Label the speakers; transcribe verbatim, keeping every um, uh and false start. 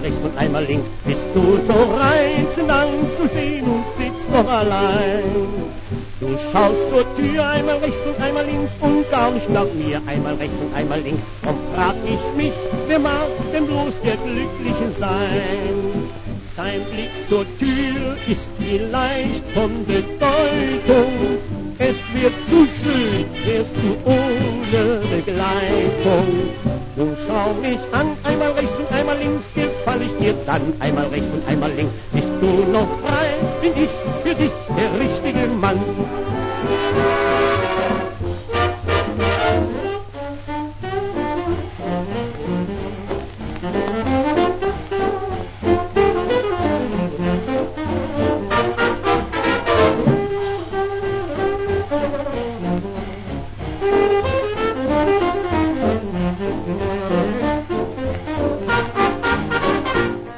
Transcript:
Speaker 1: rechts und einmal links. Bist du so reizend anzusehen und sitzt noch allein. Du schaust zur Tür, einmal rechts und einmal links und gar nicht nach mir, einmal rechts und einmal links. Und frag ich mich, wer mag denn bloß der Glückliche sein? Dein Blick zur Tür ist vielleicht von Bedeutung. Es wird zu schön, wärst du ohne Begleitung. Nun schau mich an, einmal rechts und einmal links, gefall ich dir dann, einmal rechts und einmal links. Bist du noch frei, bin ich für dich der richtige Mann.